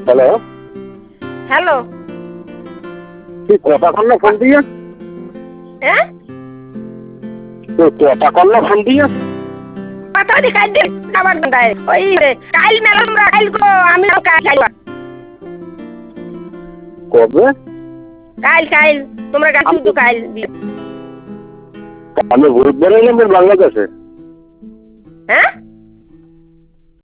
Hello, hello. তুই কটা call phone দিয়ে? হ্যাঁ, তুই কটা কল ফোন দিয়ে? কথা দি কাই দিন আমার দাই ওই কাল মেলা আমরা কাল গো আমি কাল কবে? কাল কাল তোমরা গাছ তো কাল আমি বুধবারে এলাম বাংলাদেশে। হ্যাঁ